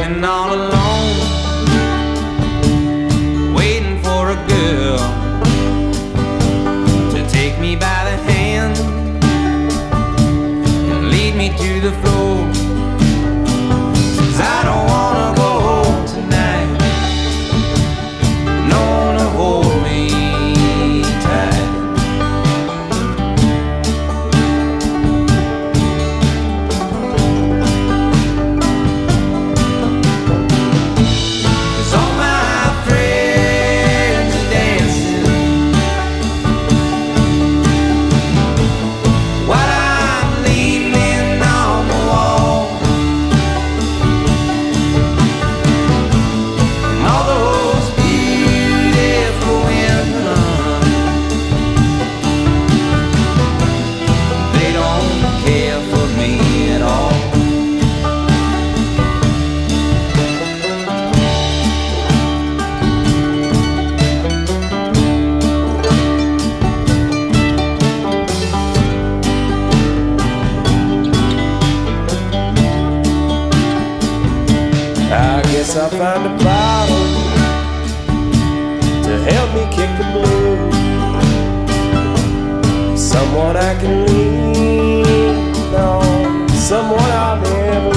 walking all alone, waiting for a girl to take me by the hand and lead me to the floor. 'Cause I don't wanna go home tonight, no one to hold me tight. I'll find a bottle to help me kick the blues, someone I can lean on, someone I'll never